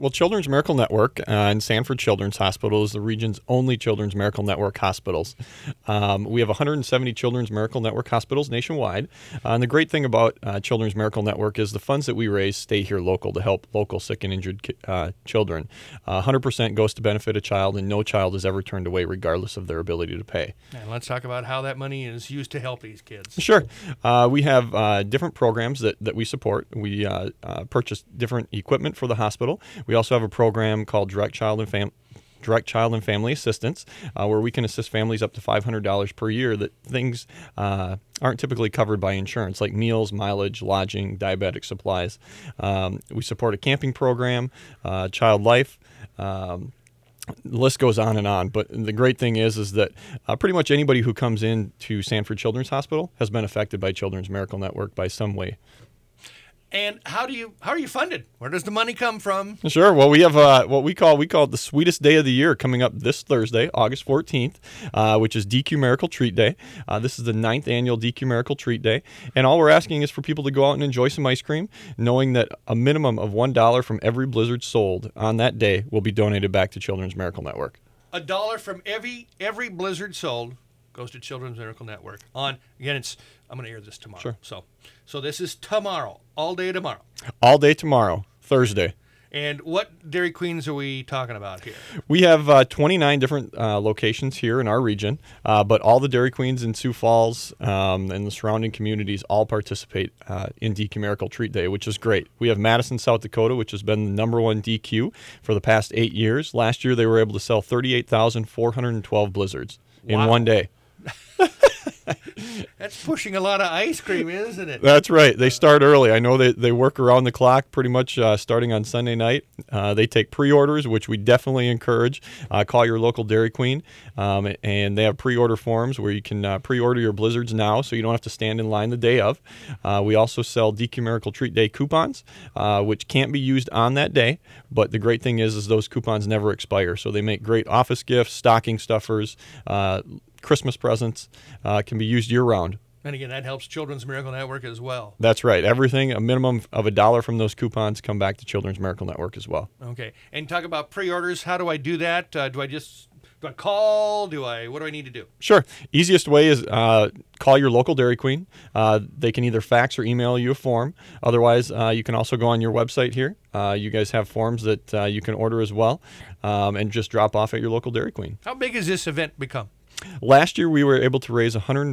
Well, Children's Miracle Network and Sanford Children's Hospital is the region's only Children's Miracle Network hospitals. We have 170 Children's Miracle Network hospitals nationwide. And the great thing about Children's Miracle Network is the funds that we raise stay here local to help local sick and injured children. 100% goes to benefit a child, and no child is ever turned away regardless of their ability to pay. And let's talk about how that money is used to help these kids. Sure. We have different programs that we support. We purchase different equipment for the hospital. We also have a program called Direct Child and Family Assistance, where we can assist families up to $500 per year that things aren't typically covered by insurance, like meals, mileage, lodging, diabetic supplies. We support a camping program, Child Life. The list goes on, but the great thing is that pretty much anybody who comes in to Sanford Children's Hospital has been affected by Children's Miracle Network by some way. And how are you funded? Where does the money come from? Sure. Well, we have what we call the sweetest day of the year coming up this Thursday, August 14th, which is DQ Miracle Treat Day. This is the 9th annual DQ Miracle Treat Day. And all we're asking is for people to go out and enjoy some ice cream, knowing that a minimum of $1 from every Blizzard sold on that day will be donated back to Children's Miracle Network. $1 from every Blizzard sold goes to Children's Miracle Network. I'm going to air this tomorrow. Sure. So this is tomorrow, all day tomorrow. All day tomorrow, Thursday. And what Dairy Queens are we talking about here? We have 29 different locations here in our region, but all the Dairy Queens in Sioux Falls and the surrounding communities all participate in DQ Miracle Treat Day, which is great. We have Madison, South Dakota, which has been the #1 DQ for the past 8 years. Last year, they were able to sell 38,412 Blizzards in one day. That's pushing a lot of ice cream, isn't it? That's right. They start early. I know they work around the clock pretty much starting on Sunday night. They take pre-orders, which we definitely encourage. Call your local Dairy Queen, and they have pre-order forms where you can pre-order your Blizzards now so you don't have to stand in line the day of. We also sell DQ Miracle Treat Day coupons, which can't be used on that day, but the great thing is those coupons never expire, so they make great office gifts, stocking stuffers, Christmas presents, can be used year-round. And again, that helps Children's Miracle Network as well. That's right. Everything, a minimum of $1 from those coupons come back to Children's Miracle Network as well. Okay. And talk about pre-orders. How do I do that? Do I call? What do I need to do? Sure. Easiest way is call your local Dairy Queen. They can either fax or email you a form. Otherwise, you can also go on your website here. You guys have forms that you can order as well, and just drop off at your local Dairy Queen. How big has this event become? Last year, we were able to raise over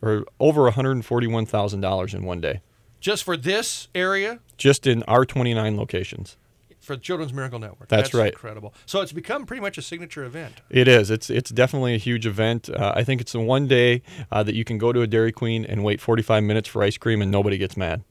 $141,000 in one day. Just for this area? Just in our 29 locations. For the Children's Miracle Network. That's right. Incredible. So it's become pretty much a signature event. It is. It's definitely a huge event. I think it's the one day that you can go to a Dairy Queen and wait 45 minutes for ice cream and nobody gets mad.